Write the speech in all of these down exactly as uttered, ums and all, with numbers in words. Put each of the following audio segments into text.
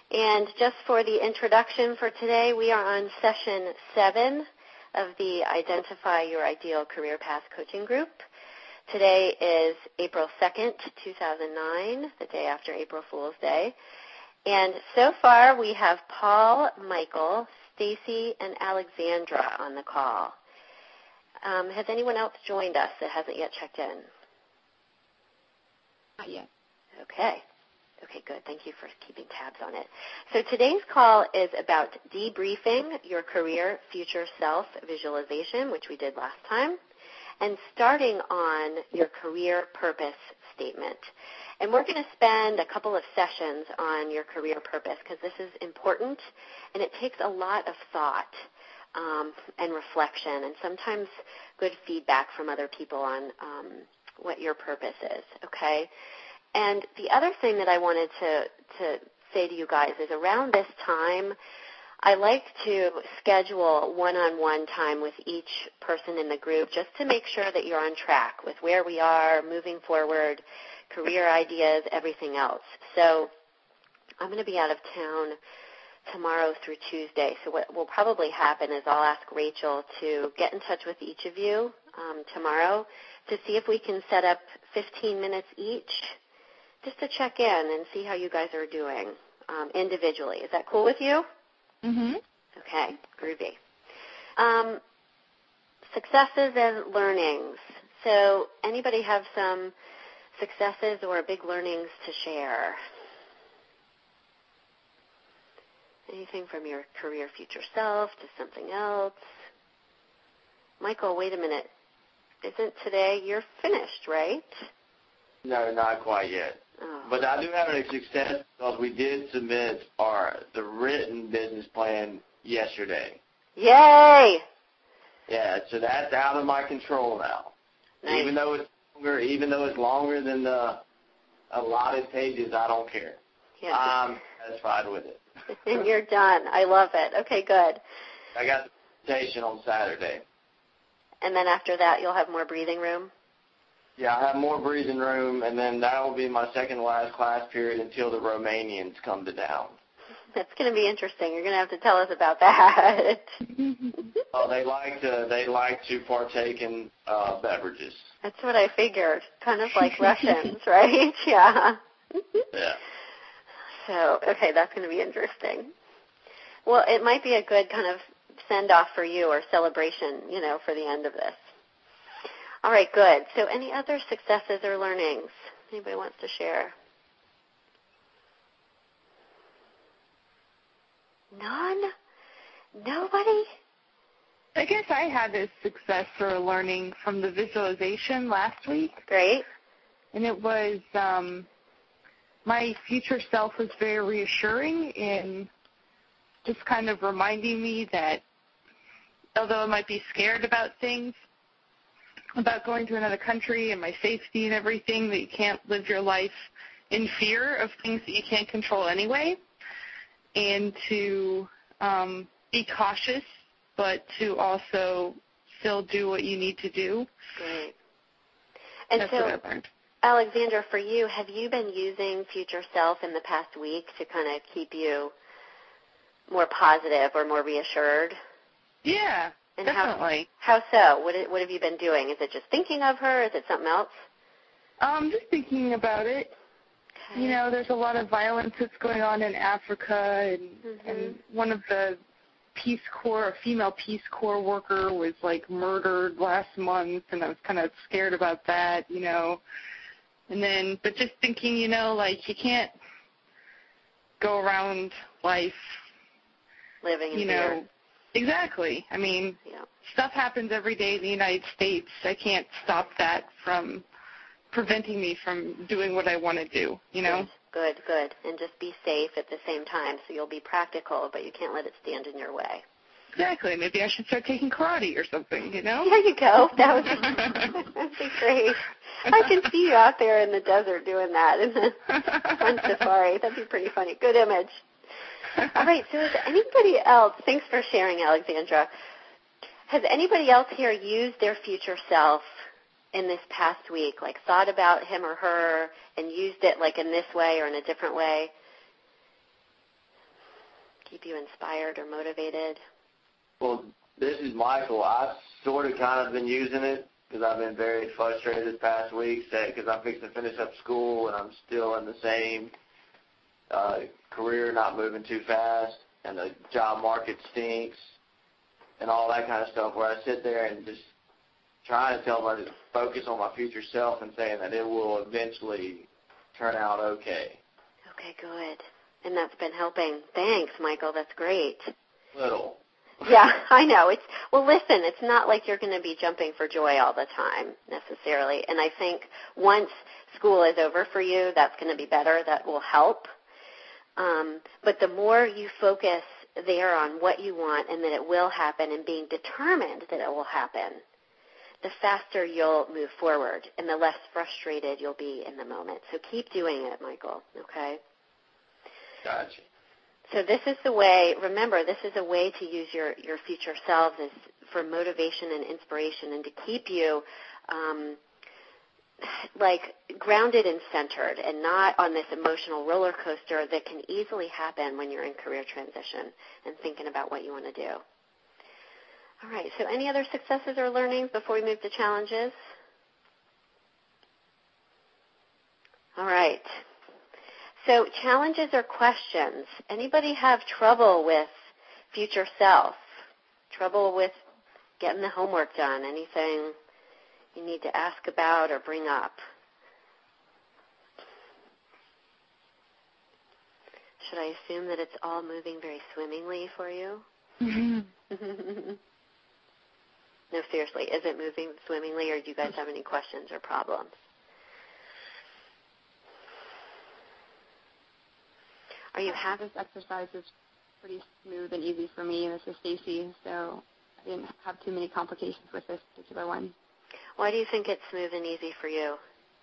And just for the introduction for today, we are on session seven of the Identify Your Ideal Career Path Coaching Group. Today is April second, two thousand nine, the day after April Fool's Day. And so far we have Paul, Michael, Stacy, and Alexandra on the call. Um, has anyone else joined us that hasn't yet checked in? Not yet. Okay. Okay, good. Thank you for keeping tabs on it. So today's call is about debriefing your career future self visualization, which we did last time, and starting on your career purpose statement. And we're going to spend a couple of sessions on your career purpose because this is important, and it takes a lot of thought um, and reflection and sometimes good feedback from other people on um, what your purpose is, okay? And the other thing that I wanted to, to say to you guys is around this time, I like to schedule one-on-one time with each person in the group just to make sure that you're on track with where we are, moving forward, career ideas, everything else. So I'm going to be out of town tomorrow through Tuesday. So what will probably happen is I'll ask Rachel to get in touch with each of you um, tomorrow to see if we can set up fifteen minutes each just to check in and see how you guys are doing um, individually. Is that cool with you? Mm-hmm. Okay, groovy. Um, successes and learnings. So anybody have some successes or big learnings to share? Anything from your career future self to something else? Michael, wait a minute. Isn't today, you're finished, right? No, not quite yet. Oh. But I do have a success because we did submit our the written business plan yesterday. Yay! Yeah, so that's out of my control now. Nice. Even though it's longer, even though it's longer than the allotted pages, I don't care. Yeah. I'm satisfied with it. And you're done. I love it. Okay, good. I got the presentation on Saturday. And then after that, you'll have more breathing room? Yeah, I have more breathing room, and then that will be my second last class period until the Romanians come to town. That's going to be interesting. You're going to have to tell us about that. Oh, they like to they like to partake in uh, beverages. That's what I figured. Kind of like Russians, right? Yeah. Yeah. So, okay, that's going to be interesting. Well, it might be a good kind of send-off for you or celebration, you know, for the end of this. All right, good. So any other successes or learnings anybody wants to share? None? Nobody? I guess I had a success or a learning from the visualization last week. Great. And it was um, my future self was very reassuring in just kind of reminding me that although I might be scared about things, about going to another country and my safety and everything, that you can't live your life in fear of things that you can't control anyway, and to um, be cautious, but to also still do what you need to do. Great. And That's so, what I learned. Alexandra, for you, have you been using Future Self in the past week to kind of keep you more positive or more reassured? Yeah. And Definitely. How, how so? What, what have you been doing? Is it just thinking of her? Is it something else? Um, just thinking about it. Okay. You know, there's a lot of violence that's going on in Africa, and, mm-hmm. and one of the Peace Corps, a female Peace Corps worker was, like, murdered last month, and I was kind of scared about that, you know. And then, but just thinking, you know, like, you can't go around life, living in you fear. know. Exactly. I mean, yeah. Stuff happens every day in the United States. I can't stop that from preventing me from doing what I want to do, you know? Good, good, good. And just be safe at the same time. So you'll be practical, but you can't let it stand in your way. Exactly. Maybe I should start taking karate or something, you know? There you go. That would be, that would be great. I can see you out there in the desert doing that in the fun safari. That'd be pretty funny. Good image. All right, so is anybody else, thanks for sharing, Alexandra, has anybody else here used their future self in this past week, like thought about him or her and used it like in this way or in a different way? keep you inspired or motivated? Well, this is Michael. I've sort of kind of been using it because I've been very frustrated this past week because I'm fixing to finish up school and I'm still in the same uh, career, not moving too fast, and the job market stinks and all that kind of stuff, where I sit there and just trying to tell myself to focus on my future self and saying that it will eventually turn out okay. Okay, good. And that's been helping. Thanks, Michael. That's great. Little. Yeah, I know. It's well, listen, it's not like you're going to be jumping for joy all the time necessarily. And I think once school is over for you, that's going to be better. That will help. Um, but the more you focus there on what you want and that it will happen and being determined that it will happen, the faster you'll move forward and the less frustrated you'll be in the moment. So keep doing it, Michael, okay? Gotcha. So this is the way, remember, this is a way to use your, your future selves as for motivation and inspiration and to keep you um, like grounded and centered and not on this emotional roller coaster that can easily happen when you're in career transition and thinking about what you want to do. All right, so any other successes or learnings before we move to challenges? All right. So challenges or questions. Anybody have trouble with future self? Trouble with getting the homework done? Anything you need to ask about or bring up? Should I assume that it's all moving very swimmingly for you? Mm-hmm. No, seriously, is it moving swimmingly, or do you guys have any questions or problems? Are you happy? This exercise is pretty smooth and easy for me, and this is Stacy, so I didn't have too many complications with this particular one. Why do you think it's smooth and easy for you?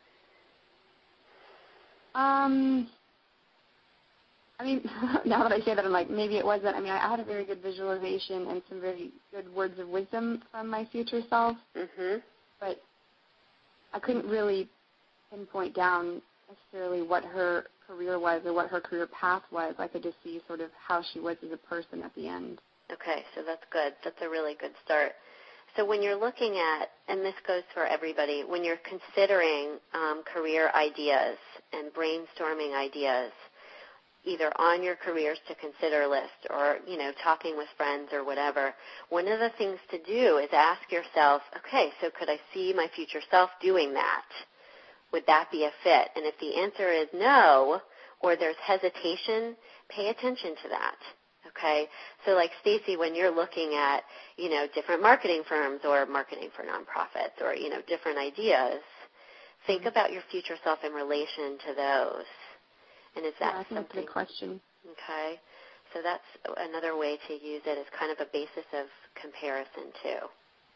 Um, I mean, now that I say that, I'm like, maybe it wasn't. I mean, I had a very good visualization and some very good words of wisdom from my future self, Mm-hmm. but I couldn't really pinpoint down necessarily what her career was or what her career path was. I could just see sort of how she was as a person at the end. Okay, so that's good. That's a really good start. So when you're looking at, and this goes for everybody, when you're considering um, career ideas and brainstorming ideas, either on your careers to consider list or, you know, talking with friends or whatever, one of the things to do is ask yourself, okay, so could I see my future self doing that? Would that be a fit? And if the answer is no, or there's hesitation, pay attention to that. Okay? So like Stacy, when you're looking at, you know, different marketing firms or marketing for nonprofits or, you know, different ideas, think about your future self in relation to those. And is that yeah, I think something? that's a good question. Okay. So that's another way to use it as kind of a basis of comparison too.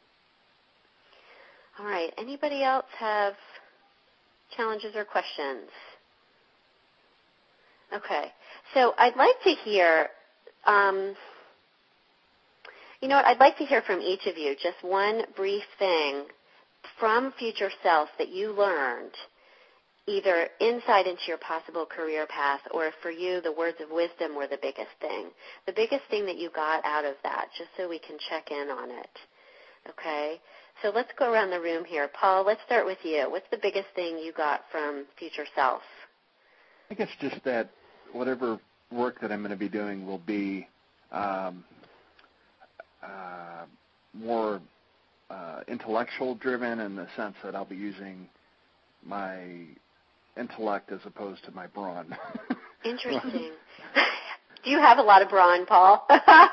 All right. Anybody else have challenges or questions? Okay. So I'd like to hear, um, you know what, I'd like to hear from each of you just one brief thing from future self that you learned, either insight into your possible career path or for you the words of wisdom were the biggest thing. The biggest thing that you got out of that, just so we can check in on it. Okay? So let's go around the room here. Paul, let's start with you. What's the biggest thing you got from future self? I think it's just that whatever work that I'm going to be doing will be um, uh, more uh, intellectual driven in the sense that I'll be using my intellect as opposed to my brawn. Interesting. Do you have a lot of brawn, Paul?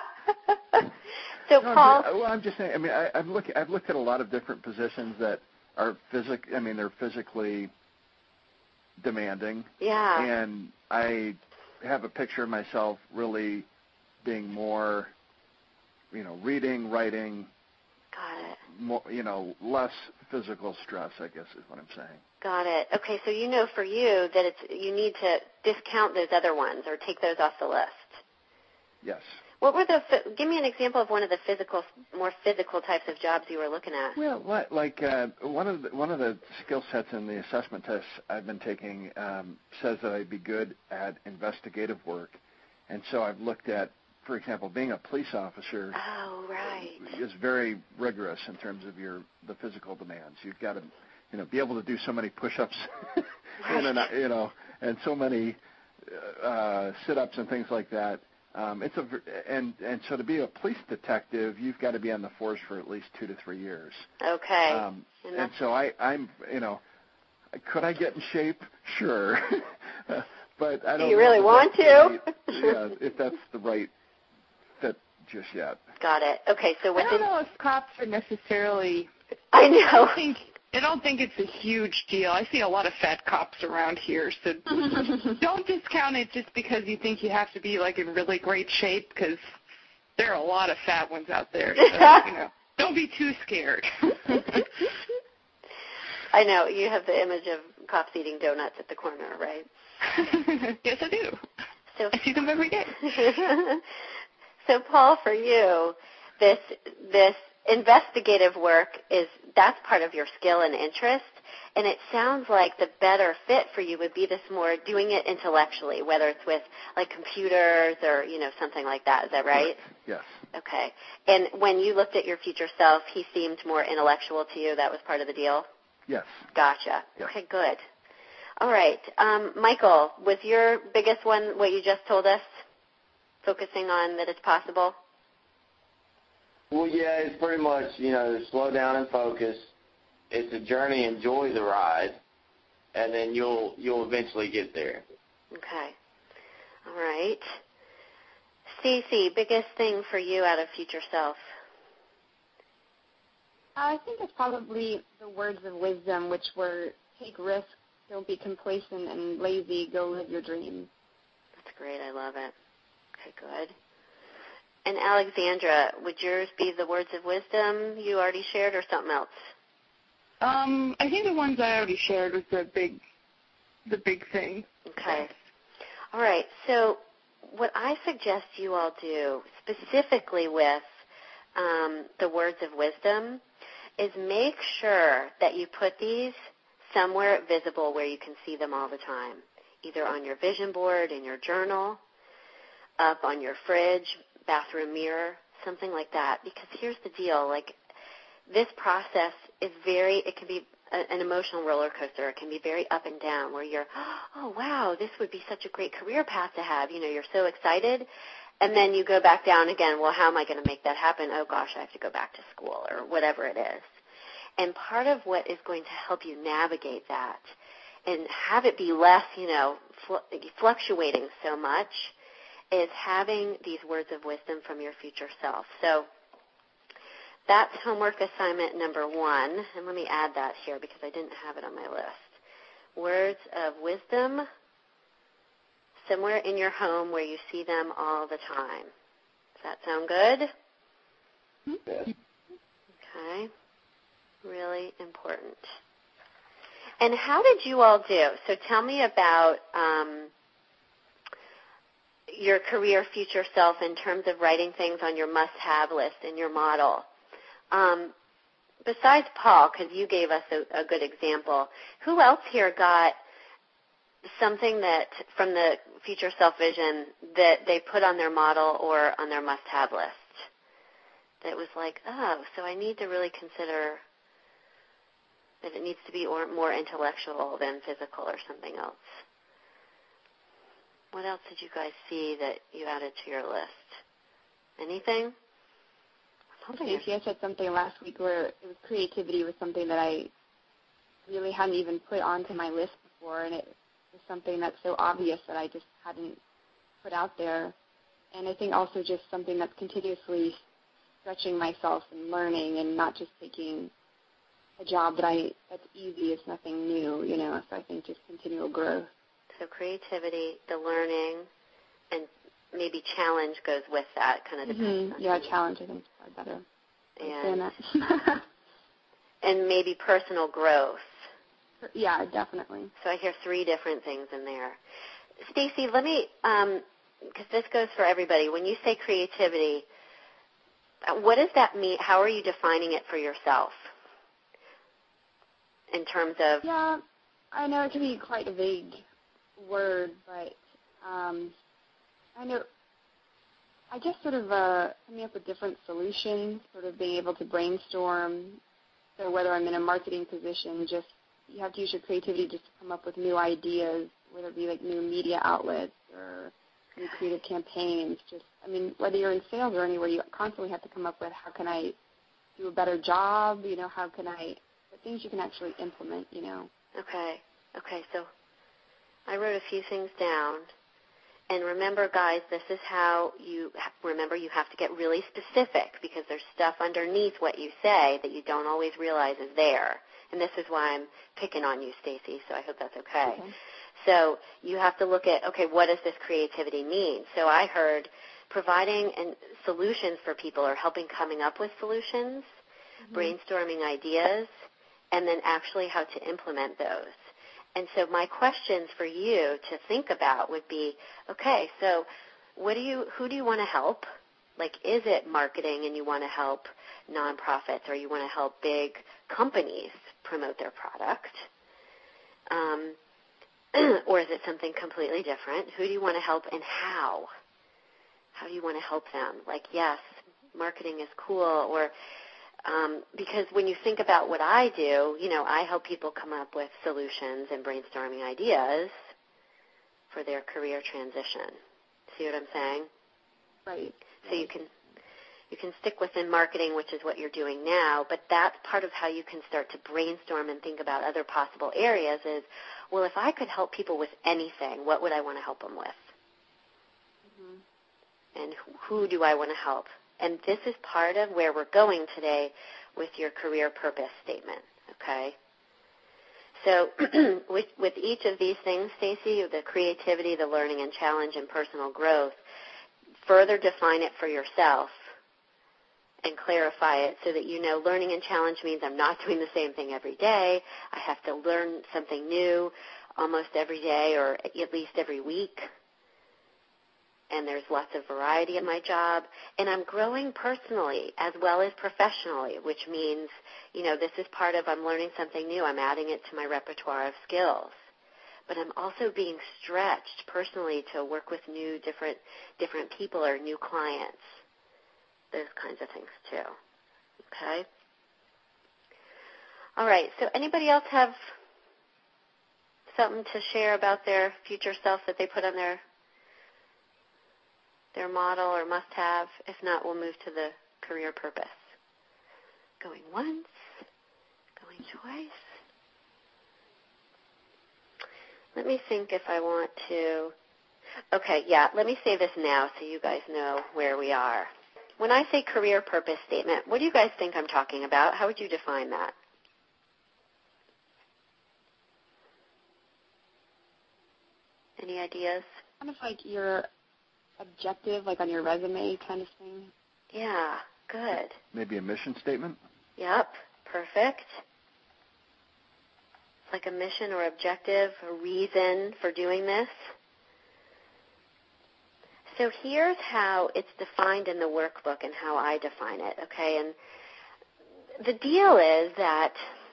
So, no, Paul. I'm just, well, I'm just saying. I mean, I, I've looked. I've looked at a lot of different positions that are physic. I mean, they're physically demanding. Yeah. And I have a picture of myself really being more, you know, reading, writing. Got it. More, you know, less physical stress, I guess is what I'm saying. Got it. Okay, so you know for you that it's you need to discount those other ones or take those off the list. Yes. What were the? Give me an example of one of the physical, more physical types of jobs you were looking at. Well, what, like uh, one of the, one of the skill sets in the assessment tests I've been taking um, says that I'd be good at investigative work, and so I've looked at for example, being a police officer oh, right. is very rigorous in terms of your the physical demands. You've got to, you know, be able to do so many push-ups, right. in and, you know, and so many uh, sit-ups and things like that. Um, it's a and and so to be a police detective, you've got to be on the force for at least two to three years. Okay. Um, and, and so I, I'm, you know, could I get in shape? Sure, but I don't. Do you know really if want that's to? the right, yeah, if that's the right fit just yet. Got it. Okay, so I within. don't know if cops are necessarily. I know. I think I don't think it's a huge deal. I see a lot of fat cops around here, so don't discount it just because you think you have to be like in really great shape, because there are a lot of fat ones out there. So, you know, don't be too scared. I know you have the image of cops eating donuts at the corner, right? Yes, I do. So I see them every day. So, Paul, for you, this this investigative work is that's part of your skill and interest, and it sounds like the better fit for you would be this more doing it intellectually, whether it's with like computers or you know something like that. Is that right? Yes. Okay. And when you looked at your future self, he seemed more intellectual to you. That was part of the deal. Yes. Gotcha. Yes. Okay, good. All right. Um, Michael, was your biggest one what you just told us, focusing on that it's possible? Well, yeah, it's pretty much, you know, slow down and focus. It's a journey, enjoy the ride, and then you'll you'll eventually get there. Okay. All right. Stacey, biggest thing for you out of future self? I think it's probably the words of wisdom, which were take risks, don't be complacent and lazy, go live your dreams. That's great. I love it. Okay, good. And Alexandra, would yours be the words of wisdom you already shared or something else? Um, I think the ones I already shared was the big, the big thing. Okay. All right. So what I suggest you all do, specifically with um, the words of wisdom, is make sure that you put these somewhere visible where you can see them all the time, either on your vision board, in your journal, up on your fridge, bathroom mirror, something like that. Because here's the deal, like this process is very, it can be a, an emotional roller coaster. It can be very up and down where you're, oh, wow, this would be such a great career path to have. You know, you're so excited. And then you go back down again, well, how am I going to make that happen? Oh, gosh, I have to go back to school or whatever it is. And part of what is going to help you navigate that and have it be less, you know, fl- fluctuating so much is having these words of wisdom from your future self. So that's homework assignment number one. And let me add that here because I didn't have it on my list. Words of wisdom somewhere in your home where you see them all the time. Does that sound good? Yes. Okay. Really important. And how did you all do? So tell me about um, your career future self in terms of writing things on your must-have list in your model. Um, besides Paul, because you gave us a, a good example, who else here got something that from the future self vision that they put on their model or on their must-have list that was like, oh, so I need to really consider that it needs to be or, more intellectual than physical or something else? What else did you guys see that you added to your list? Anything? Stacey, I said something last week where it was creativity was something that I really hadn't even put onto my list before, and it was something that's so obvious that I just hadn't put out there. And I think also just something that's continuously stretching myself and learning and not just taking a job that I that's easy. It's nothing new, you know. So I think just continual growth. So creativity, the learning, and maybe challenge goes with that. Kind of depends. Mm-hmm. Yeah, challenge I think is probably better. And, that. and maybe personal growth. Yeah, definitely. So I hear three different things in there. Stacey, let me, um, because this goes for everybody. When you say creativity, what does that mean? How are you defining it for yourself? In terms of... Yeah, I know it can be quite a vague word, but um, I know I guess sort of uh, coming up with different solutions, sort of being able to brainstorm. So whether I'm in a marketing position, just you have to use your creativity just to come up with new ideas, whether it be like new media outlets or new creative campaigns. Just, I mean, whether you're in sales or anywhere, you constantly have to come up with how can I do a better job, you know, how can I, the things you can actually implement, you know. Okay. Okay, so I wrote a few things down. And remember, guys, this is how you, remember you have to get really specific because there's stuff underneath what you say that you don't always realize is there. And this is why I'm picking on you, Stacy, so I hope that's okay. okay. So you have to look at, okay, what does this creativity mean? So I heard providing and solutions for people or helping coming up with solutions, mm-hmm. brainstorming ideas, and then actually how to implement those. And so my questions for you to think about would be, okay, so what do you, who do you want to help? Like, is it marketing and you want to help nonprofits or you want to help big companies promote their product? Um, or is it something completely different? Who do you want to help and how? How do you want to help them? Like, yes, marketing is cool, or Um, because when you think about what I do, you know, I help people come up with solutions and brainstorming ideas for their career transition. See what I'm saying? Right. So you can you can stick within marketing, which is what you're doing now, but that's part of how you can start to brainstorm and think about other possible areas is, well, if I could help people with anything, what would I want to help them with? Mm-hmm. And who do I want to help? And this is part of where we're going today with your career purpose statement, okay? So with, with each of these things, Stacy, the creativity, the learning and challenge, and personal growth, further define it for yourself and clarify it so that you know learning and challenge means I'm not doing the same thing every day. I have to learn something new almost every day or at least every week. And there's lots of variety in my job, and I'm growing personally as well as professionally, which means, you know, this is part of I'm learning something new. I'm adding it to my repertoire of skills. But I'm also being stretched personally to work with new, different, different people or new clients. Those kinds of things, too. Okay? All right, so anybody else have something to share about their future self that they put on their their model or must-have? If not, we'll move to the career purpose. Going once, going twice. Let me think if I want to. Okay, yeah, let me say this now so you guys know where we are. When I say career purpose statement, what do you guys think I'm talking about? How would you define that? Any ideas? Kind of like your objective, like on your resume kind of thing. Yeah, good. Maybe a mission statement? Yep, perfect. It's like a mission or objective, a reason for doing this. So here's how it's defined in the workbook and how I define it, okay? And the deal is that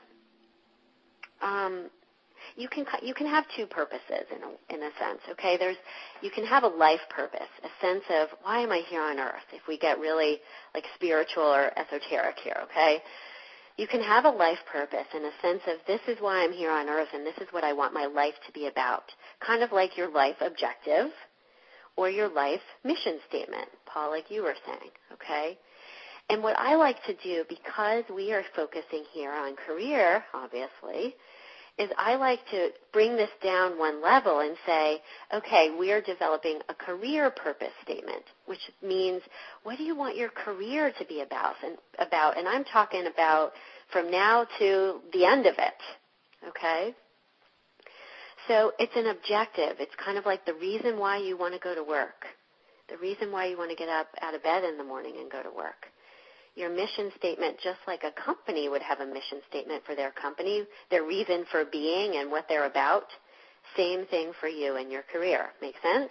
um, You can you can have two purposes in a, in a sense, okay? There's you can have a life purpose, a sense of why am I here on earth? If we get really like spiritual or esoteric here, okay? You can have a life purpose in a sense of this is why I'm here on earth and this is what I want my life to be about. Kind of like your life objective or your life mission statement, Paul, like you were saying, okay? And what I like to do, because we are focusing here on career, obviously, is I like to bring this down one level and say, okay, we are developing a career purpose statement, which means what do you want your career to be about? And, about, and I'm talking about from now to the end of it, okay? So it's an objective. It's kind of like the reason why you want to go to work, the reason why you want to get up out of bed in the morning and go to work. Your mission statement, just like a company would have a mission statement for their company, their reason for being and what they're about, same thing for you and your career. Make sense?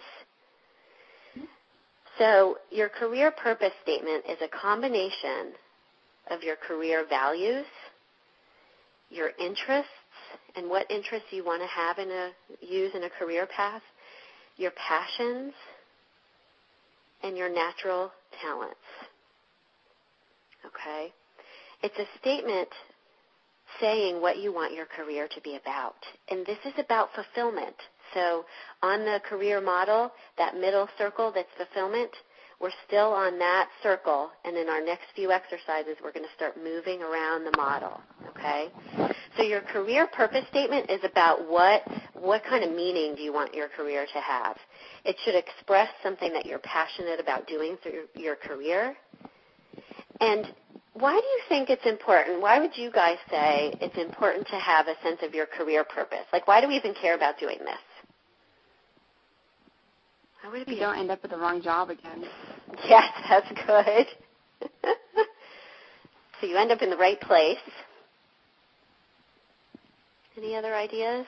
So your career purpose statement is a combination of your career values, your interests, and what interests you want to have in a use in a career path, your passions, and your natural talents. Okay? It's a statement saying what you want your career to be about. And this is about fulfillment. So on the career model, that middle circle that's fulfillment, we're still on that circle, and in our next few exercises, we're going to start moving around the model, okay? So your career purpose statement is about what what kind of meaning do you want your career to have. It should express something that you're passionate about doing through your career. And why do you think it's important? Why would you guys say it's important to have a sense of your career purpose? Like, why do we even care about doing this? Why would it be? You don't end up with the wrong job again. Yes, that's good. So you end up in the right place. Any other ideas?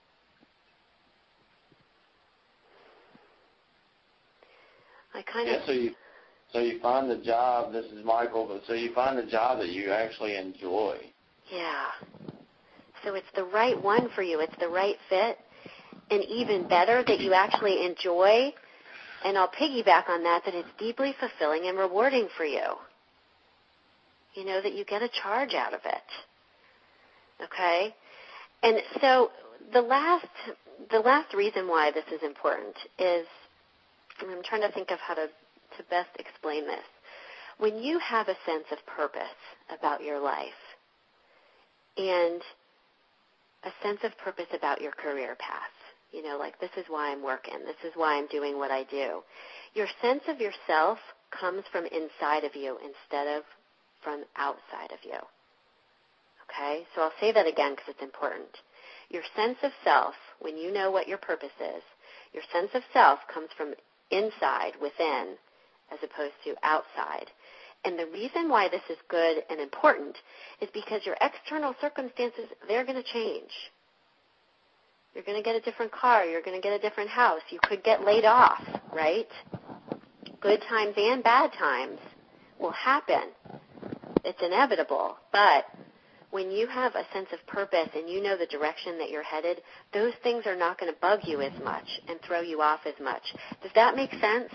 I kind yeah, of... So you, so you find the job, this is Michael, but so you find the job that you actually enjoy. Yeah. So it's the right one for you. It's the right fit. And even better, that you actually enjoy, and I'll piggyback on that, that it's deeply fulfilling and rewarding for you. You know, that you get a charge out of it. Okay? And so the last the last reason why this is important is, and I'm trying to think of how to, to best explain this. When you have a sense of purpose about your life and a sense of purpose about your career path, you know, like this is why I'm working, this is why I'm doing what I do, your sense of yourself comes from inside of you instead of from outside of you. Okay? So I'll say that again because it's important. Your sense of self, when you know what your purpose is, your sense of self comes from inside, within, as opposed to outside. And the reason why this is good and important is because your external circumstances, they're going to change. You're going to get a different car. You're going to get a different house. You could get laid off, right? Good times and bad times will happen. It's inevitable. But when you have a sense of purpose and you know the direction that you're headed, those things are not going to bug you as much and throw you off as much. Does that make sense?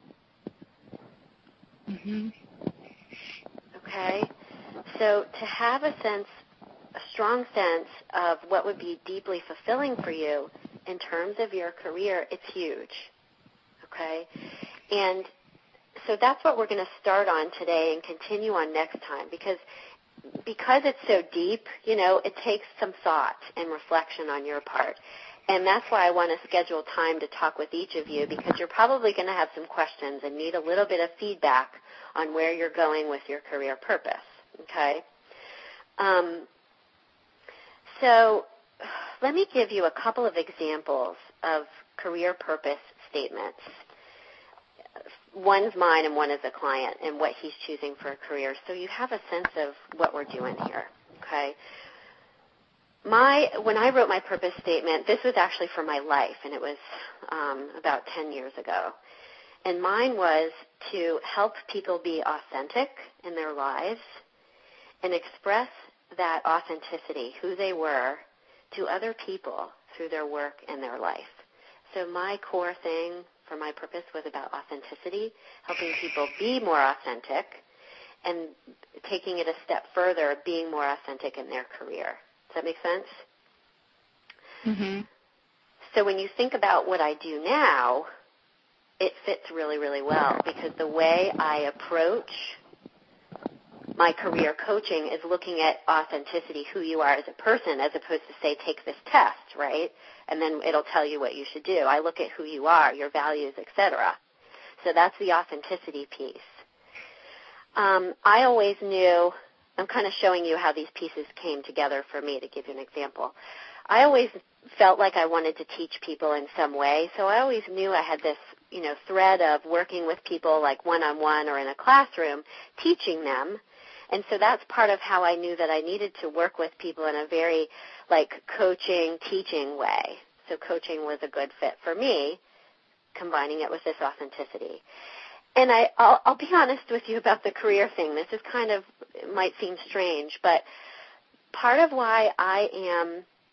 Mm-hmm. Okay? So to have a sense, a strong sense of what would be deeply fulfilling for you in terms of your career, it's huge. Okay? And so that's what we're going to start on today and continue on next time, because because it's so deep, you know, it takes some thought and reflection on your part. And that's why I want to schedule time to talk with each of you, because you're probably going to have some questions and need a little bit of feedback on where you're going with your career purpose, okay? Um, so let me give you a couple of examples of career purpose statements. One's mine and one is a client and what he's choosing for a career, so you have a sense of what we're doing here, okay? My when I wrote my purpose statement, this was actually for my life, and it was um, about ten years ago. And mine was to help people be authentic in their lives and express that authenticity, who they were, to other people through their work and their life. So my core thing for my purpose was about authenticity, helping people be more authentic, and taking it a step further, being more authentic in their career. Does that make sense? Mm-hmm. So when you think about what I do now, it fits really, really well, because the way I approach my career coaching is looking at authenticity, who you are as a person, as opposed to, say, take this test, right? And then it'll tell you what you should do. I look at who you are, your values, et cetera. So that's the authenticity piece. Um, I always knew, I'm kind of showing you how these pieces came together for me, to give you an example. I always felt like I wanted to teach people in some way, so I always knew I had this, you know, thread of working with people like one-on-one or in a classroom, teaching them. And so that's part of how I knew that I needed to work with people in a very, like, coaching, teaching way. So coaching was a good fit for me, combining it with this authenticity. And I, I'll, I'll be honest with you about the career thing. This is kind of, it might seem strange, but part of why I am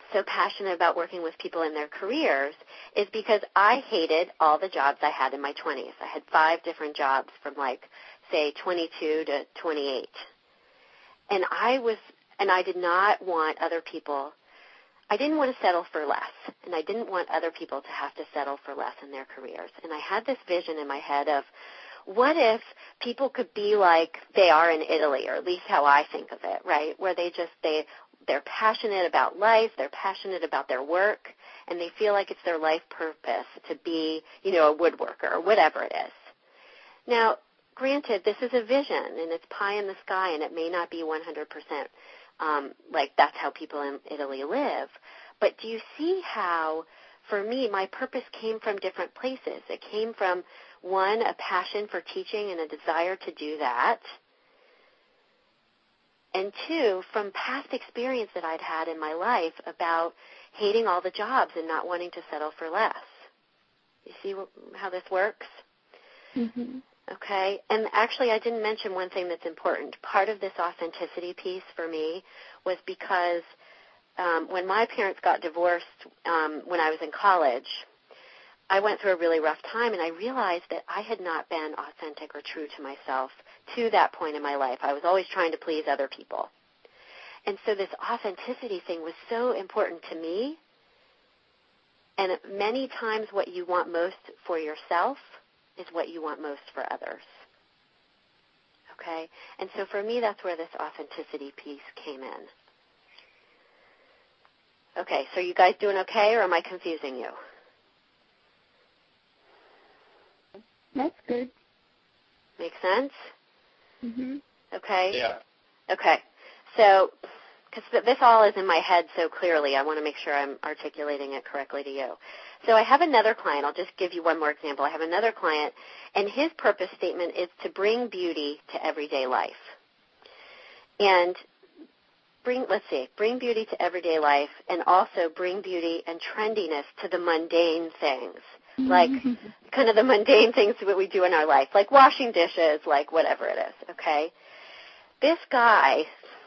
so passionate about working with people in their careers is because I hated all the jobs I had in my twenties. I had five different jobs from like, say, twenty-two to twenty-eight. And I was, and I did not want other people, I didn't want to settle for less, and I didn't want other people to have to settle for less in their careers. And I had this vision in my head of, what if people could be like they are in Italy, or at least how I think of it, right, where they just, they, they're passionate about life, they're passionate about their work, and they feel like it's their life purpose to be, you know, a woodworker or whatever it is. Now, granted, this is a vision, and it's pie in the sky, and it may not be one hundred percent um, like that's how people in Italy live. But do you see how, for me, my purpose came from different places? It came from, one, a passion for teaching and a desire to do that, and two, from past experience that I'd had in my life about hating all the jobs and not wanting to settle for less. You see how this works? Mm-hmm. Okay, and actually I didn't mention one thing that's important. Part of this authenticity piece for me was because um, when my parents got divorced um, when I was in college, I went through a really rough time, and I realized that I had not been authentic or true to myself to that point in my life. I was always trying to please other people. And so this authenticity thing was so important to me, and many times what you want most for yourself is what you want most for others. Okay? And so for me, that's where this authenticity piece came in. Okay, so are you guys doing okay, or am I confusing you? That's good. Make sense? Mm-hmm. Okay? Yeah. Okay. So, because this all is in my head so clearly, I want to make sure I'm articulating it correctly to you. So I have another client. I'll just give you one more example. I have another client, and his purpose statement is to bring beauty to everyday life. And bring, let's see, bring beauty to everyday life, and also bring beauty and trendiness to the mundane things, like kind of the mundane things that we do in our life, like washing dishes, like whatever it is, okay? This guy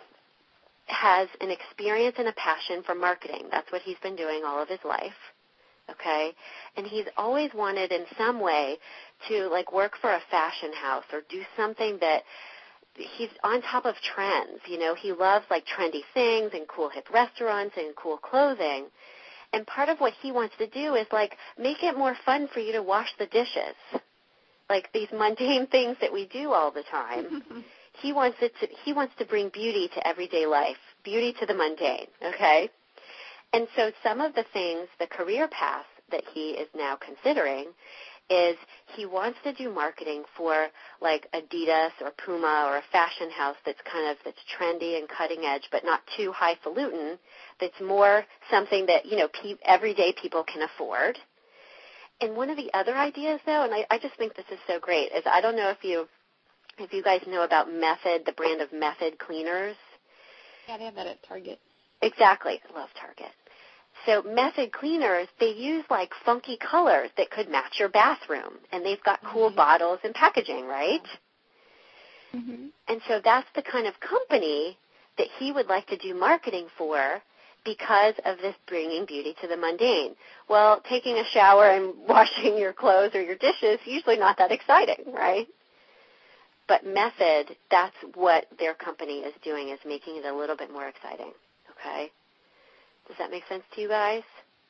has an experience and a passion for marketing. That's what he's been doing all of his life, okay? And he's always wanted in some way to, like, work for a fashion house or do something that he's on top of trends. You know, he loves, like, trendy things and cool hip restaurants and cool clothing. And part of what he wants to do is, like, make it more fun for you to wash the dishes, like these mundane things that we do all the time. He wants it to, he wants to bring beauty to everyday life, beauty to the mundane, okay? And so some of the things, the career path that he is now considering is he wants to do marketing for like Adidas or Puma or a fashion house that's kind of, that's trendy and cutting edge but not too highfalutin, that's more something that, you know, pe- everyday people can afford. And one of the other ideas, though, and I, I just think this is so great, is I don't know if you if you guys know about Method, the brand of Method cleaners. Yeah, they have that at Target. Exactly. I love Target. So Method cleaners, they use like funky colors that could match your bathroom, and they've got cool mm-hmm. bottles and packaging, right? Mm-hmm. And so that's the kind of company that he would like to do marketing for because of this bringing beauty to the mundane. Well, taking a shower and washing your clothes or your dishes, usually not that exciting, right? But Method, that's what their company is doing, is making it a little bit more exciting, okay? Does that make sense to you guys?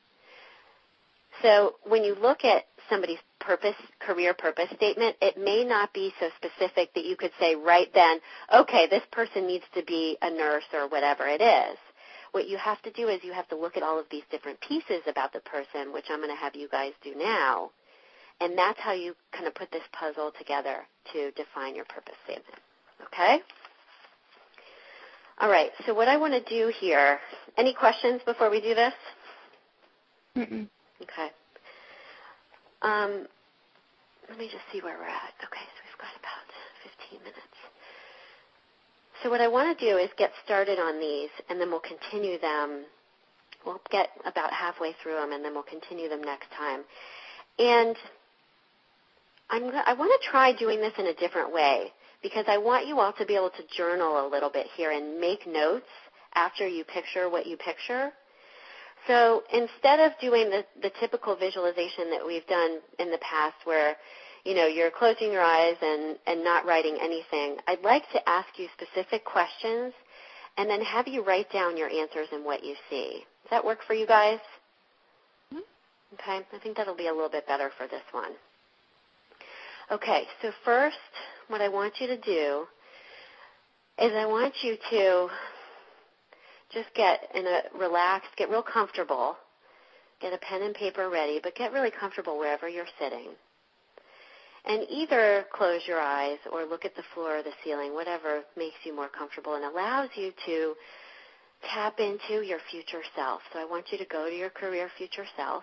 So when you look at somebody's purpose, career purpose statement, it may not be so specific that you could say right then, okay, this person needs to be a nurse or whatever it is. What you have to do is you have to look at all of these different pieces about the person, which I'm going to have you guys do now, and that's how you kind of put this puzzle together to define your purpose statement, okay? All right, so what I want to do here, any questions before we do this? Mm-mm. Okay. Um, let me just see where we're at. Okay, so we've got about fifteen minutes. So what I want to do is get started on these, and then we'll continue them. We'll get about halfway through them, and then we'll continue them next time. And I'm gonna, I want to try doing this in a different way, because I want you all to be able to journal a little bit here and make notes after you picture what you picture, So instead of doing the, the typical visualization that we've done in the past where, you know, you're closing your eyes and, and not writing anything, I'd like to ask you specific questions and then have you write down your answers and what you see. Does that work for you guys? Mm-hmm. Okay, I think that'll be a little bit better for this one. Okay, so first, what I want you to do is I want you to just get in a relaxed, get real comfortable, get a pen and paper ready, but get really comfortable wherever you're sitting. And either close your eyes or look at the floor or the ceiling, whatever makes you more comfortable and allows you to tap into your future self. So I want you to go to your career future self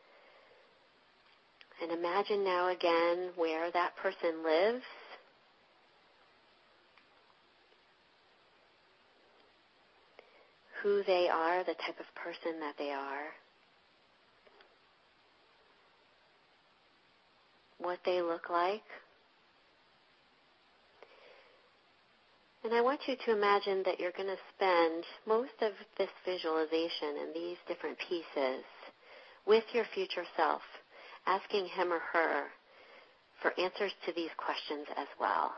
and imagine now again where that person lives. Who they are, the type of person that they are, what they look like. And I want you to imagine that you're going to spend most of this visualization and these different pieces with your future self, asking him or her for answers to these questions as well.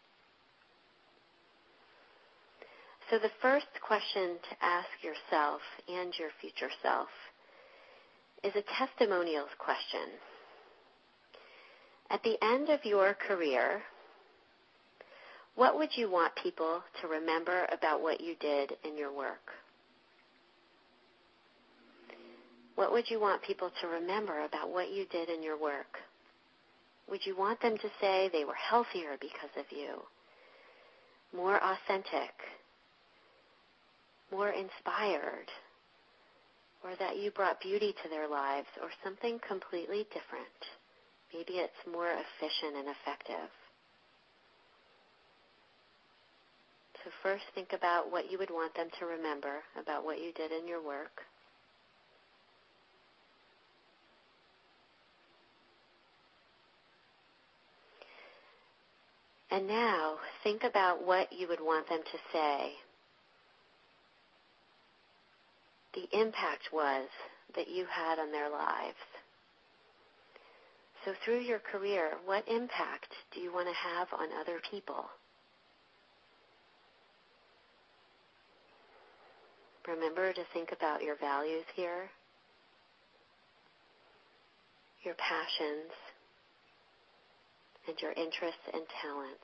So the first question to ask yourself and your future self is a testimonials question. At the end of your career, what would you want people to remember about what you did in your work? What would you want people to remember about what you did in your work? Would you want them to say they were healthier because of you, more authentic, more inspired, or that you brought beauty to their lives, or something completely different? Maybe it's more efficient and effective. So first think about what you would want them to remember about what you did in your work. And now think about what you would want them to say the impact was that you had on their lives. So through your career, what impact do you want to have on other people? Remember to think about your values here, your passions, and your interests and talents.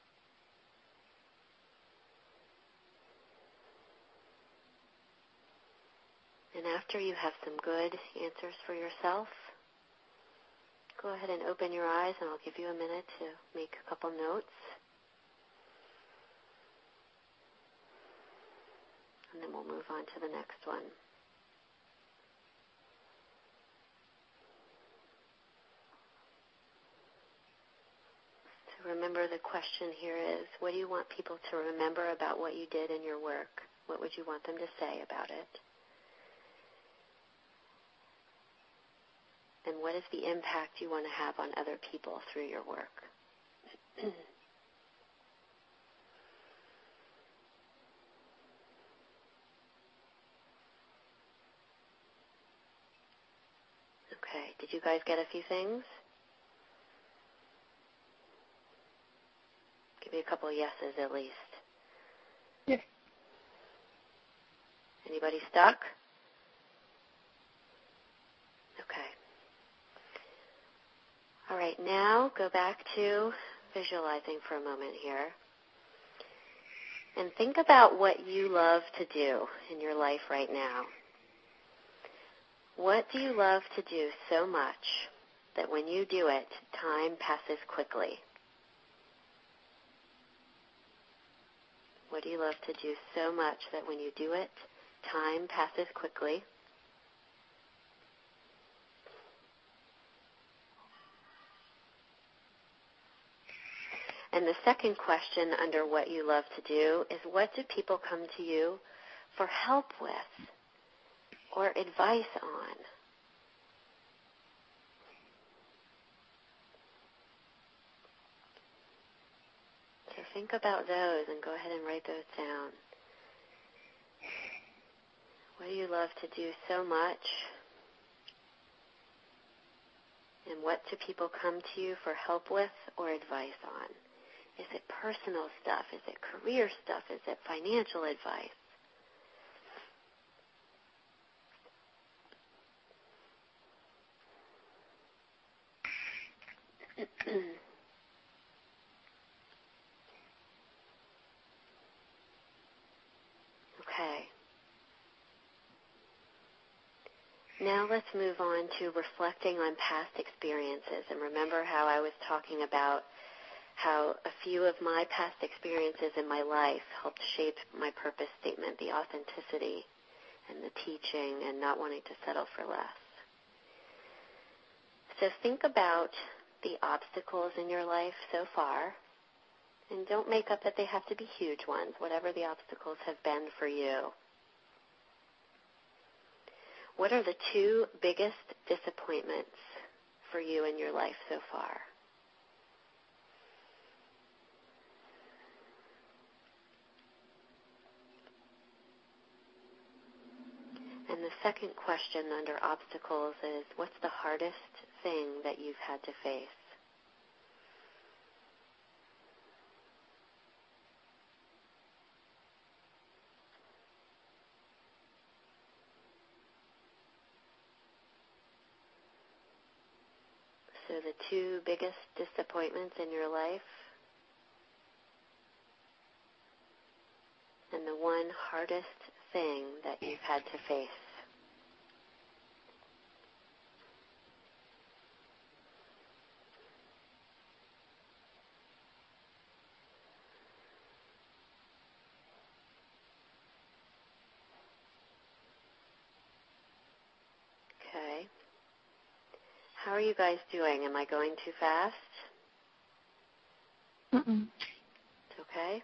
And after you have some good answers for yourself, go ahead and open your eyes, and I'll give you a minute to make a couple notes. And then we'll move on to the next one. So remember, the question here is, what do you want people to remember about what you did in your work? What would you want them to say about it? And what is the impact you want to have on other people through your work? Okay, did you guys get a few things? Give me a couple of yeses at least. Yes. Anybody stuck? Okay. All right, now go back to visualizing for a moment here. And think about what you love to do in your life right now. What do you love to do so much that when you do it, time passes quickly? What do you love to do so much that when you do it, time passes quickly? And the second question under what you love to do is, what do people come to you for help with or advice on? So think about those and go ahead and write those down. What do you love to do so much? And what do people come to you for help with or advice on? Is it personal stuff? Is it career stuff? Is it financial advice? Okay. Now let's move on to reflecting on past experiences. And remember how I was talking about how a few of my past experiences in my life helped shape my purpose statement, the authenticity and the teaching and not wanting to settle for less. So think about the obstacles in your life so far, and don't make up that they have to be huge ones, whatever the obstacles have been for you. What are the two biggest disappointments for you in your life so far? And the second question under obstacles is, what's the hardest thing that you've had to face? So the two biggest disappointments in your life and the one hardest thing that you've had to face. Okay. How are you guys doing? Am I going too fast? Mm-mm. It's okay.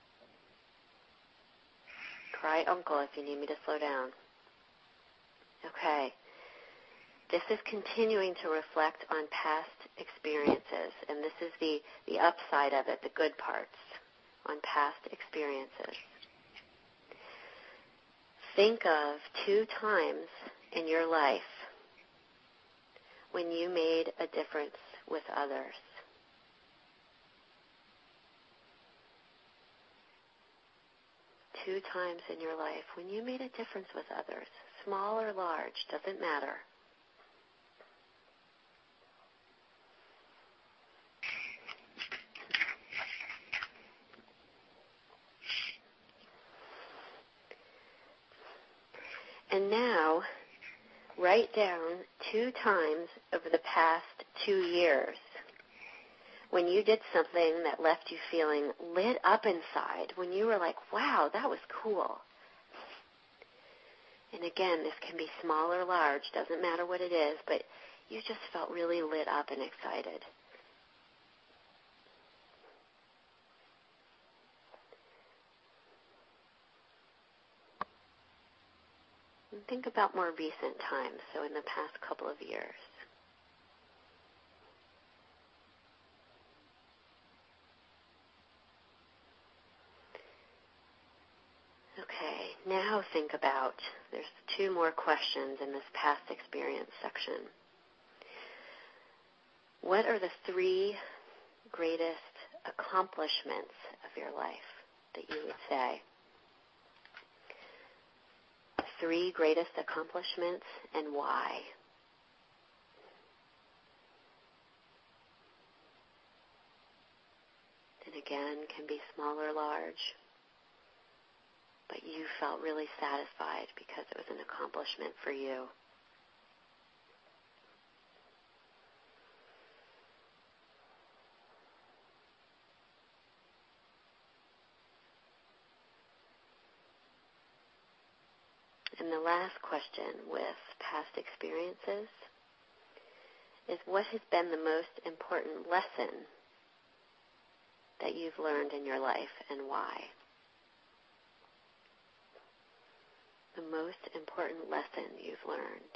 Cry uncle if you need me to slow down. Okay. This is continuing to reflect on past experiences, and this is the, the upside of it, the good parts, on past experiences. Think of two times in your life when you made a difference with others. Two times in your life when you made a difference with others, small or large, doesn't matter. And now, write down two times over the past two years when you did something that left you feeling lit up inside, when you were like, wow, that was cool. And again, this can be small or large, doesn't matter what it is, but you just felt really lit up and excited. And think about more recent times, so in the past couple of years. Okay, now think about, there's two more questions in this past experience section. What are the three greatest accomplishments of your life that you would say? Three greatest accomplishments and why? And again, can be small or large, but you felt really satisfied because it was an accomplishment for you. And the last question with past experiences is, what has been the most important lesson that you've learned in your life and why? The most important lesson you've learned.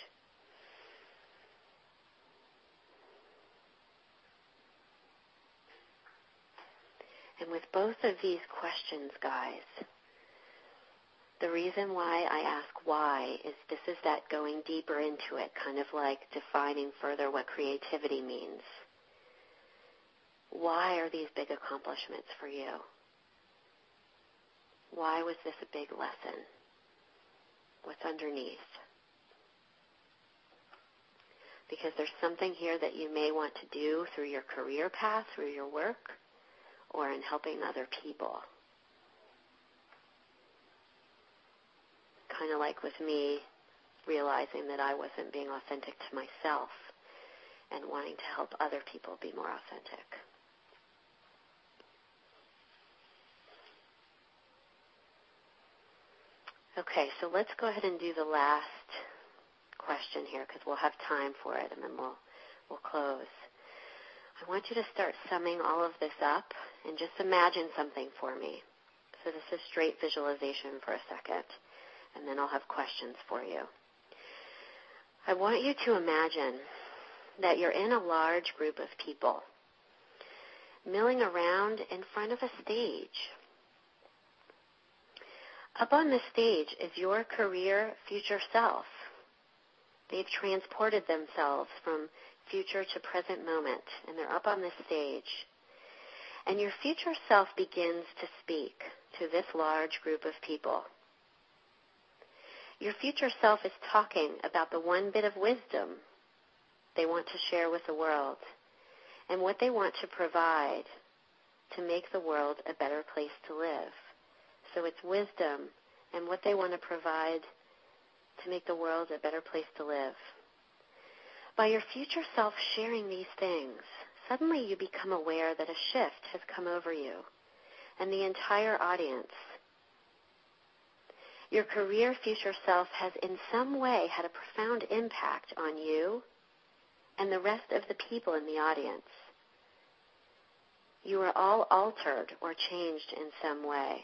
And with both of these questions, guys, The reason why I ask why is this is that going deeper into it, kind of like defining further what creativity means. Why are these big accomplishments for you? Why was this a big lesson? What's underneath? Because there's something here that you may want to do through your career path, through your work, or in helping other people. Kind of like with me realizing that I wasn't being authentic to myself and wanting to help other people be more authentic. Okay, so let's go ahead and do the last question here because we'll have time for it and then we'll, we'll close. I want you to start summing all of this up and just imagine something for me. So this is straight visualization for a second, and then I'll have questions for you. I want you to imagine that you're in a large group of people milling around in front of a stage. Up on the stage is your career future self. They've transported themselves from future to present moment, and they're up on this stage. And your future self begins to speak to this large group of people. Your future self is talking about the one bit of wisdom they want to share with the world and what they want to provide to make the world a better place to live. So it's wisdom and what they want to provide to make the world a better place to live. By your future self sharing these things, suddenly you become aware that a shift has come over you and the entire audience. Your career future self has in some way had a profound impact on you and the rest of the people in the audience. You are all altered or changed in some way.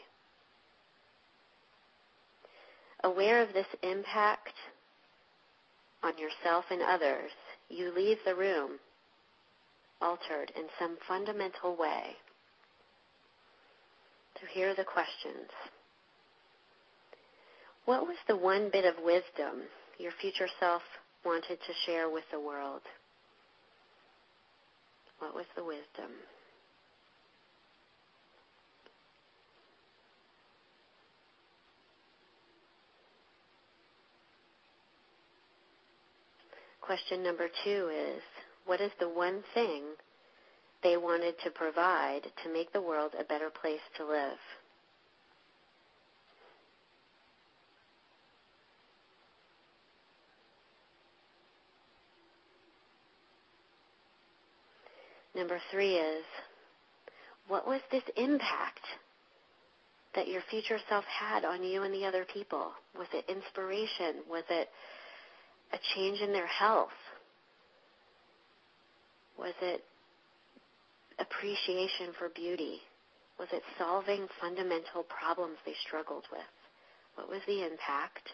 Aware of this impact on yourself and others, you leave the room altered in some fundamental way. So here are the questions. What was the one bit of wisdom your future self wanted to share with the world? What was the wisdom? Question number two is, what is the one thing they wanted to provide to make the world a better place to live? Number three is, what was this impact that your future self had on you and the other people? Was it inspiration? Was it a change in their health? Was it appreciation for beauty? Was it solving fundamental problems they struggled with? What was the impact?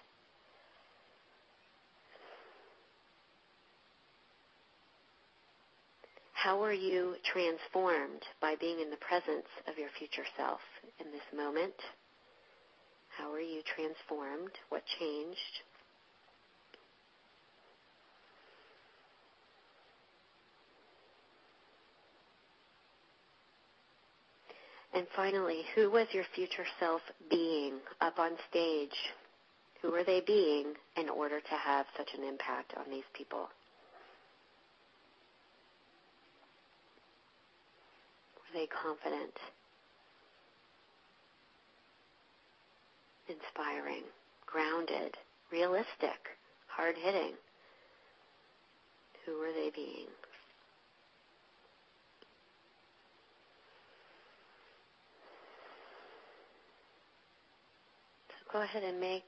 How were you transformed by being in the presence of your future self in this moment? How were you transformed? What changed? And finally, who was your future self being up on stage? Who were they being in order to have such an impact on these people? Were they confident, inspiring, grounded, realistic, hard-hitting? Who were they being? Go ahead and make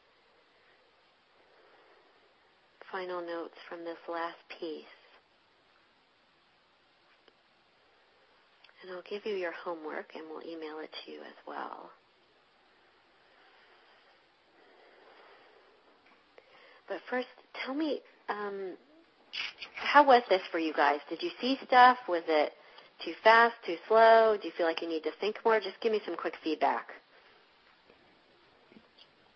final notes from this last piece. And I'll give you your homework and we'll email it to you as well. But first, tell me, um, how was this for you guys? Did you see stuff? Was it too fast, too slow? Do you feel like you need to think more? Just give me some quick feedback.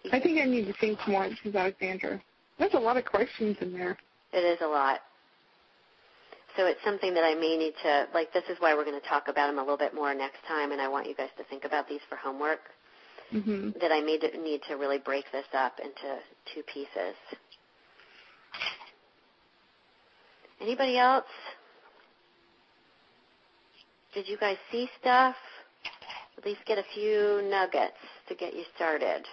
I think I need to think more, this is Alexandra. There's a lot of questions in there. It is a lot. So it's something that I may need to, like, this is why we're going to talk about them a little bit more next time, and I want you guys to think about these for homework, mm-hmm. that I may need to really break this up into two pieces. Anybody else? Did you guys see stuff? At least get a few nuggets to get you started.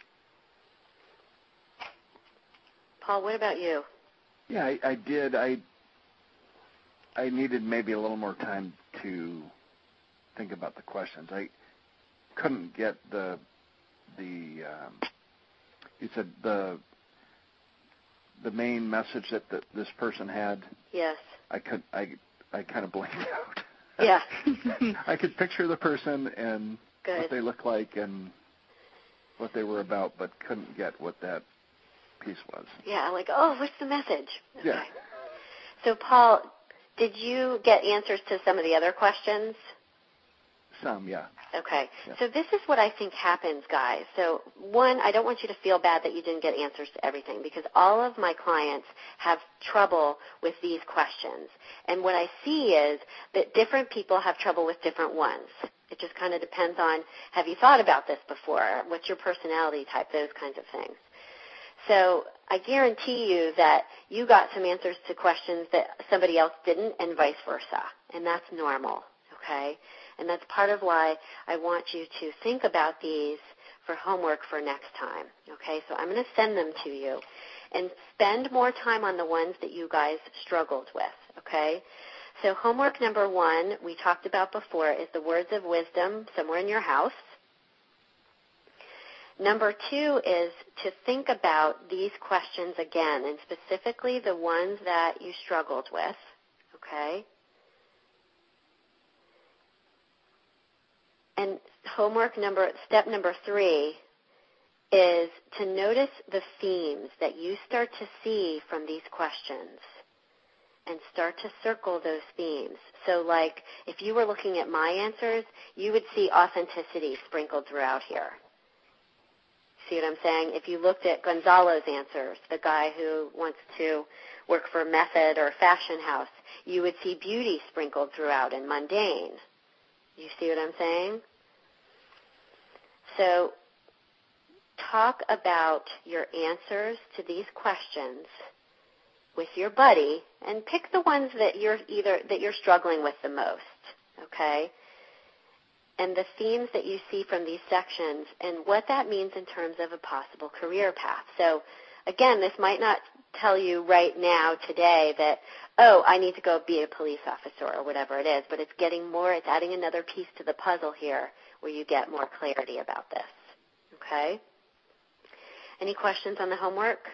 Paul, what about you? Yeah, I, I did. I I needed maybe a little more time to think about the questions. I couldn't get the the um, you said the the main message that the, this person had. Yes. I could I I kind of blanked out. Yeah. I could picture the person and Good. what they look like and what they were about, but couldn't get what that piece was. Yeah, like, oh, what's the message? Okay. Yeah. So, Paul, did you get answers to some of the other questions? Some, yeah. Okay. Yeah. So this is what I think happens, guys. So, one, I don't want you to feel bad that you didn't get answers to everything, because all of my clients have trouble with these questions. And what I see is that different people have trouble with different ones. It just kind of depends on, have you thought about this before? What's your personality type? Those kinds of things. So I guarantee you that you got some answers to questions that somebody else didn't, and vice versa. And that's normal, okay? And that's part of why I want you to think about these for homework for next time, okay? So I'm going to send them to you. And spend more time on the ones that you guys struggled with, okay? So homework number one, we talked about before, is the words of wisdom somewhere in your house. Number two is to think about these questions again, and specifically the ones that you struggled with, okay? And homework number, step number three is to notice the themes that you start to see from these questions and start to circle those themes. So like if you were looking at my answers, you would see authenticity sprinkled throughout here. See what I'm saying? If you looked at Gonzalo's answers, the guy who wants to work for Method or Fashion House, you would see beauty sprinkled throughout and mundane. You see what I'm saying? So talk about your answers to these questions with your buddy and pick the ones that you're either that you're struggling with the most, okay? And the themes that you see from these sections and what that means in terms of a possible career path. So again, this might not tell you right now today that, oh, I need to go be a police officer or whatever it is, but it's getting more, it's adding another piece to the puzzle here where you get more clarity about this, okay? Any questions on the homework?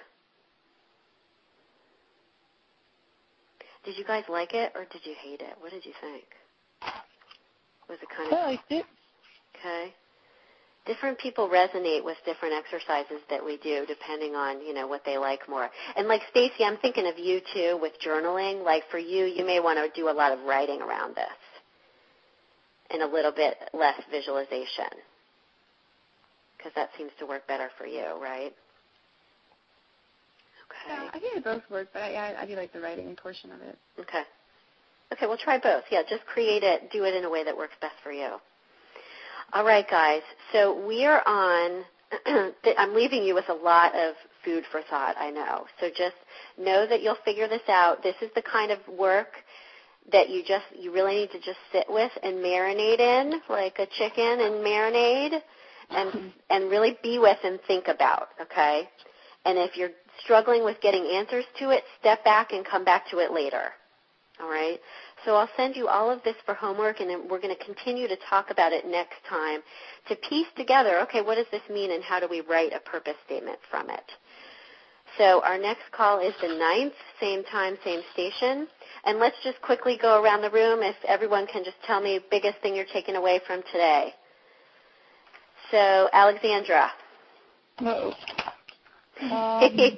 Did you guys like it or did you hate it? What did you think? Was it kind of... I liked it. Okay. Different people resonate with different exercises that we do depending on, you know, what they like more. And like Stacy, I'm thinking of you too with journaling. Like for you, you may want to do a lot of writing around this and a little bit less visualization because that seems to work better for you, right? Okay. Yeah, I think it both work, but I, I, I do like the writing portion of it. Okay. Okay, we'll try both. Yeah, just create it, do it in a way that works best for you. All right, guys. So we are on, I'm leaving you with a lot of food for thought, I know. So just know that you'll figure this out. This is the kind of work that you just, you really need to just sit with and marinate in, like a chicken and marinade, and and really be with and think about, okay? And if you're struggling with getting answers to it, step back and come back to it later. All right? So I'll send you all of this for homework, and then we're going to continue to talk about it next time to piece together, okay, what does this mean and how do we write a purpose statement from it? So our next call is the ninth, same time, same station. And let's just quickly go around the room if everyone can just tell me the biggest thing you're taking away from today. So, Alexandra. Uh-oh. Um,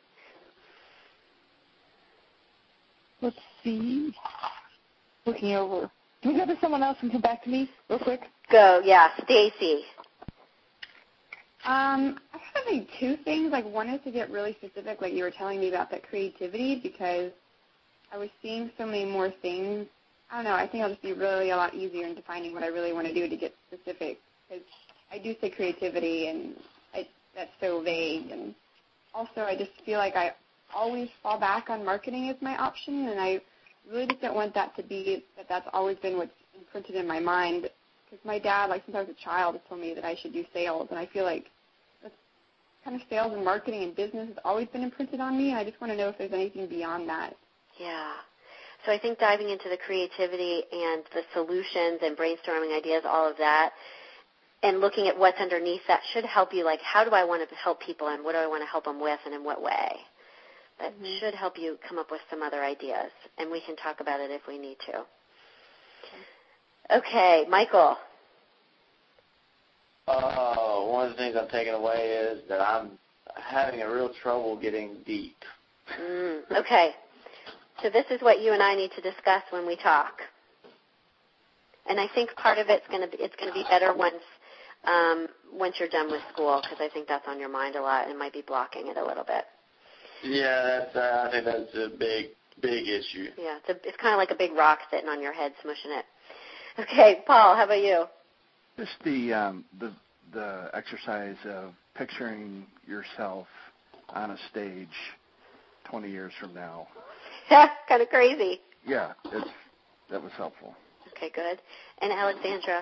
let's see. Looking over. Can we go to someone else and come back to me real quick? Go, yeah. Stacy. Um, I had like two things. Like one is to get really specific, like you were telling me about that creativity, because I was seeing so many more things. I don't know. I think I'll just be really a lot easier in defining what I really want to do to get specific, because I do say creativity, and I, that's so vague. And also, I just feel like I always fall back on marketing as my option, and I really just don't want that to be that. That's always been what's imprinted in my mind. Because my dad, like since I was a child, has told me that I should do sales, and I feel like that's kind of sales and marketing and business has always been imprinted on me. And I just want to know if there's anything beyond that. Yeah. So I think diving into the creativity and the solutions and brainstorming ideas, all of that, and looking at what's underneath that should help you, like, how do I want to help people and what do I want to help them with and in what way? That mm-hmm. should help you come up with some other ideas, and we can talk about it if we need to. Okay, Michael. Uh, one of the things I'm taking away is that I'm having a real trouble getting deep. Mm, okay. So this is what you and I need to discuss when we talk. And I think part of it's going to be it's going to be better once um, once you're done with school, because I think that's on your mind a lot and might be blocking it a little bit. Yeah, that's uh, I think that's a big big issue. Yeah, it's, a, it's kind of like a big rock sitting on your head, smushing it. Okay, Paul, how about you? Just the um, the the exercise of picturing yourself on a stage twenty years from now. Kind of crazy. Yeah, it's, that was helpful. Okay, good. And Alexandra?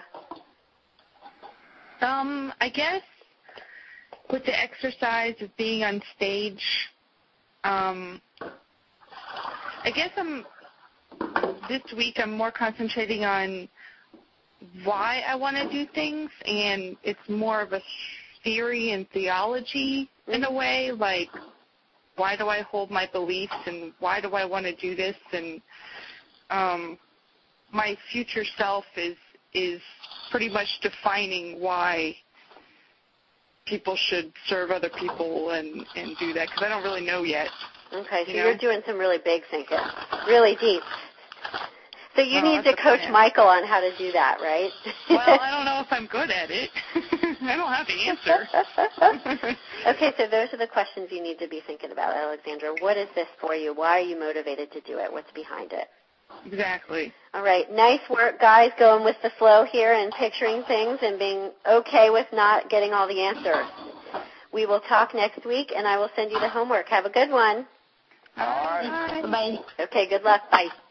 Um, I guess with the exercise of being on stage, um, I guess I'm this week I'm more concentrating on why I want to do things, and it's more of a theory and theology in a way, like why do I hold my beliefs and why do I want to do this, and um, my future self is is pretty much defining why people should serve other people and, and do that, because I don't really know yet. Okay, so you know? You're doing some really big thinking, really deep. So you no, need to coach Michael on how to do that, right? Well, I don't know if I'm good at it. I don't have the answer. Okay, so those are the questions you need to be thinking about, Alexandra. What is this for you? Why are you motivated to do it? What's behind it? Exactly. All right, nice work, guys, going with the flow here and picturing things and being okay with not getting all the answers. We will talk next week, and I will send you the homework. Have a good one. All right. Bye. Okay, good luck. Bye.